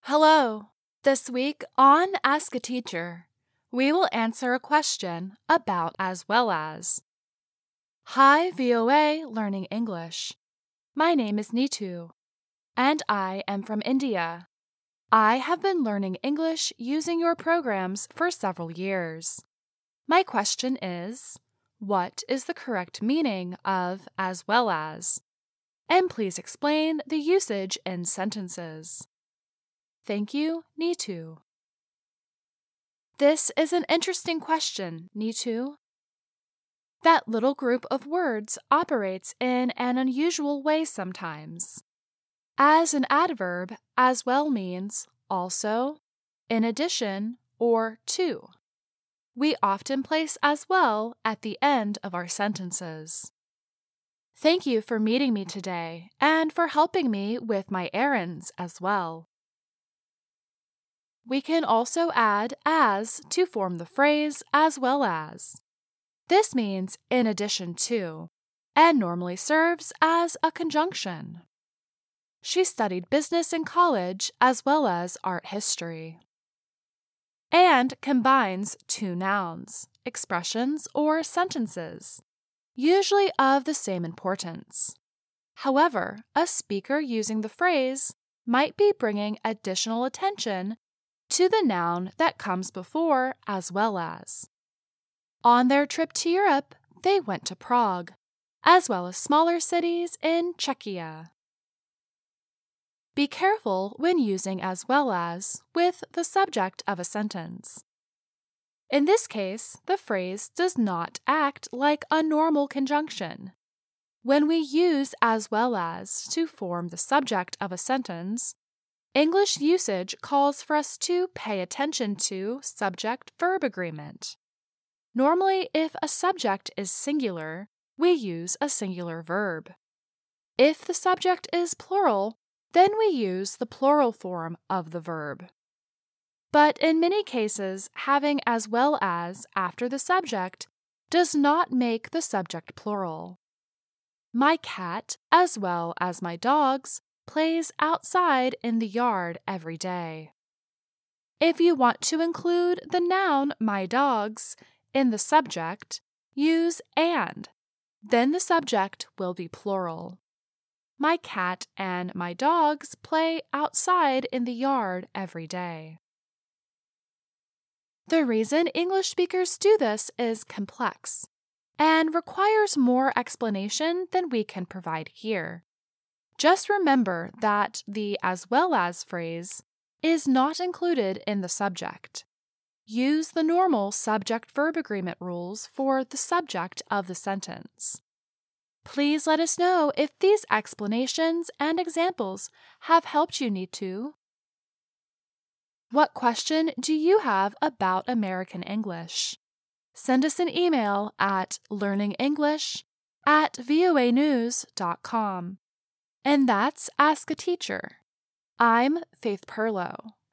Hello! This week on Ask a Teacher, we will answer a question about as well as. Hi VOA Learning English. My name is Neetu, and I am from India. I have been learning English using your programs for several years. My question is, what is the correct meaning of as well as? And please explain the usage in sentences. Thank you, Neetu. This is an interesting question, Neetu. That little group of words operates in an unusual way sometimes. As an adverb, as well means also, in addition, or to. We often place as well at the end of our sentences. Thank you for meeting me today and for helping me with my errands as well. We can also add as to form the phrase as well as. This means in addition to, and normally serves as a conjunction. She studied business in college as well as art history. And combines two nouns, expressions, or sentences, usually of the same importance. However, a speaker using the phrase might be bringing additional attention to the noun that comes before as well as. On their trip to Europe, they went to Prague, as well as smaller cities in Czechia. Be careful when using as well as with the subject of a sentence. In this case, the phrase does not act like a normal conjunction. When we use as well as to form the subject of a sentence, English usage calls for us to pay attention to subject-verb agreement. Normally, if a subject is singular, we use a singular verb. If the subject is plural, then we use the plural form of the verb. But in many cases, having as well as after the subject does not make the subject plural. My cat, as well as my dogs, plays outside in the yard every day. If you want to include the noun my dogs in the subject, use and. Then the subject will be plural. My cat and my dogs play outside in the yard every day. The reason English speakers do this is complex and requires more explanation than we can provide here. Just remember that the as well as phrase is not included in the subject. Use the normal subject-verb agreement rules for the subject of the sentence. Please let us know if these explanations and examples have helped you, Neetu. What question do you have about American English? Send us an email at learningenglish@voanews.com. And that's Ask a Teacher. I'm Faith Perlow.